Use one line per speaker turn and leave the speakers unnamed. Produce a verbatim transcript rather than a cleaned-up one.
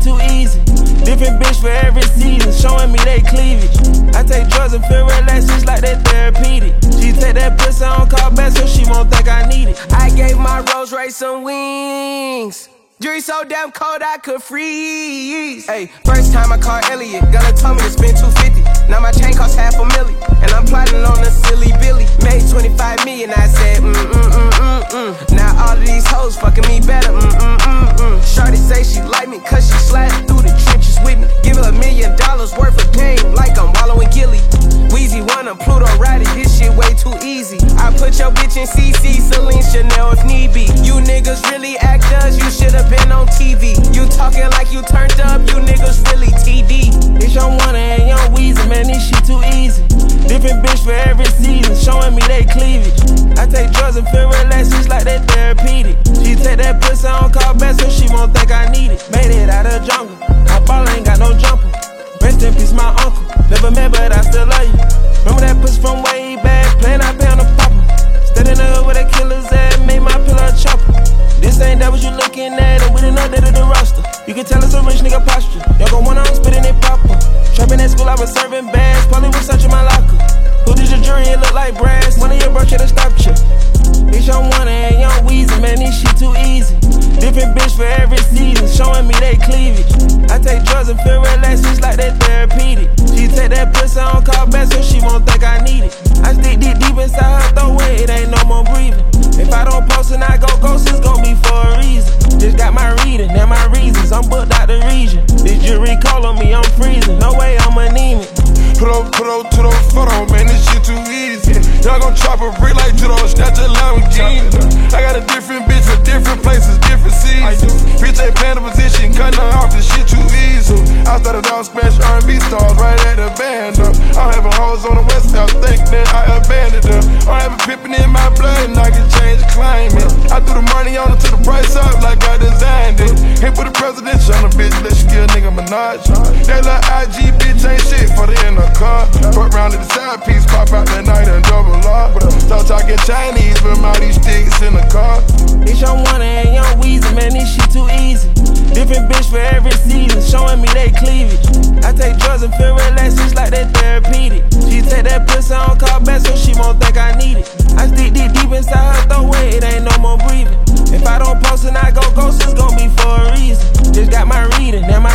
too easy. Different bitch for every season, showing me they cleavage. I take drugs and feel relaxed, it's like they therapeutic. She take that pussy on call back so she won't think I need it. I gave my Rolls Royce some wings. Jury so damn cold I could freeze. Hey, first time I called Elliot, Gunna told me to spend two fifty. Now my chain costs half a million, and I'm plotting on a silly Billy. Made twenty-five million, I said mm mm mm mm mm. Now all of these hoes fucking me better, mm mm mm mm. Shorty say she like me cause she sliding through the trenches with me. Give her a million dollars worth of game like I'm wallowing Gilly. Weezy wanna Pluto ride it, this shit way too easy. I put your bitch in C C, Celine Chanel if need be. You niggas really actors, you should've been on T V. You talking like you turned up, you niggas really T D. It's Young Wonder and Young Weezy, man, this shit too easy. Different bitch for every season, showing me they cleavage. I take drugs and feel relaxed, it's like they therapeutic. She take that pussy on call back so she won't think I need it. Made it out of the jungle, my ball ain't got no jumper. Rest in peace, my uncle. Never met, but I still love you. Remember that pussy from way back, playing I pay on the popper. Steady in the hood where the killers at, made my pillow a chopper. This ain't that what you looking at, and we done updated the roster. You can tell it's a rich nigga posture. Y'all gon' wanna I'm spitting it proper. Trapping at school, I was serving bags, probably was searching my locker. Who did your jury? It look like brass. One of your bro should've stopped you. It's Young Wonder and Young Weezy, man, this shit too easy. Different bitch for every season, showing me they cleavage. I take drugs and feel relaxed, it's like they therapeutic. She take that pussy on call back so she won't think I need it. I stick deep deep inside her throat where it ain't no more breathing. If I don't post and I go ghost, it's gon' be for a reason. Just got my reading and my reasons, I'm booked out the region. This jury call on me, I'm freezing, no way I'm anemic.
Put up, put up to those photo, man, this shit too easy. Y'all gon' chop a brick like to those, snatch a Lamborghini. I got a different bitch for different places, different seasons. Bitch ain't playing the position, cutting her off, this shit too easy. I started off smash R and B stars right at the band up. I'm having hoes on the west house, think that I abandoned them. I'm having pippin' in my blood and I can change the climate. I threw the money on it to the price up like I designed it. Hit with the presidential on a bitch, let you give a nigga Minaj. That little I G bitch ain't shit for the in the car. Put round to the side piece, pop out that night and double R. Start talking Chinese, but all these sticks in the car.
It's Young Wonder and Young Weezy, man, this shit too easy. Different bitch for every season, showing me they cleavage. I take drugs and feel relaxed, it's like they therapeutic. She take that pussy on call back so she won't think I need it. I stick deep deep inside her throat where it ain't no more breathing. If I don't post and I go ghost, it's gon' be for a reason. Just got my reading and my